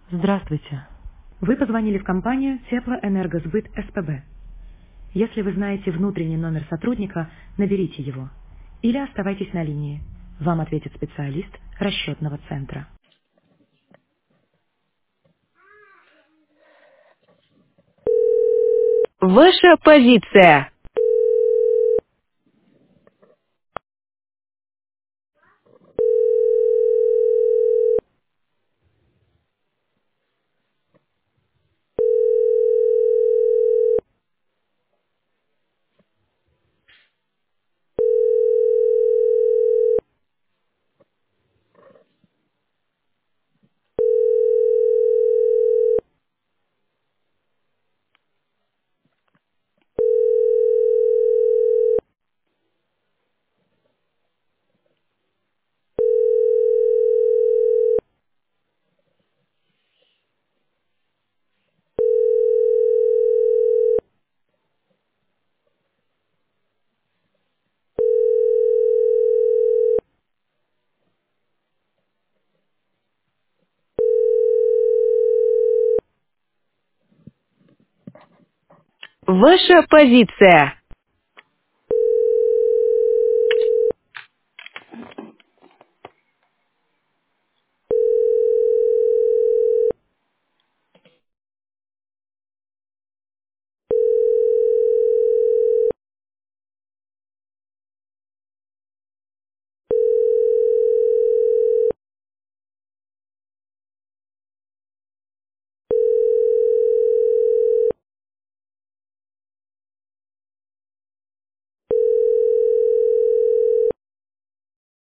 Здравствуйте. Вы позвонили в компанию Теплоэнергосбыт СПБ. Если вы знаете внутренний номер сотрудника, наберите его. Или оставайтесь на линии. Вам ответит специалист расчетного центра. Ваша позиция. Ваша позиция.